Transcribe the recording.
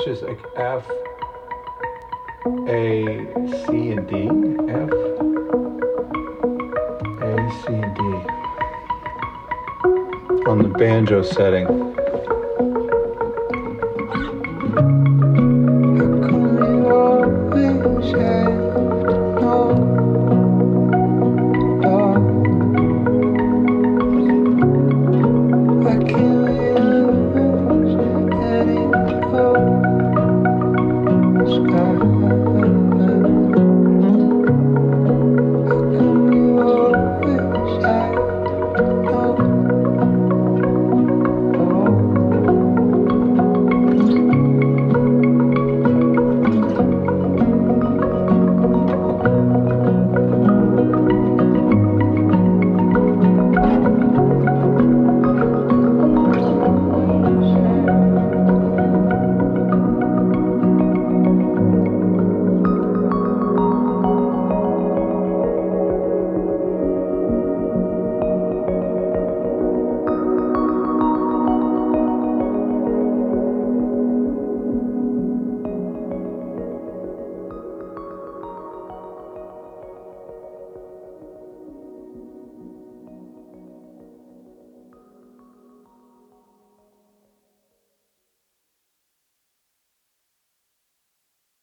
which is like F, A, C, and D. F, A, C, and D. On the banjo setting.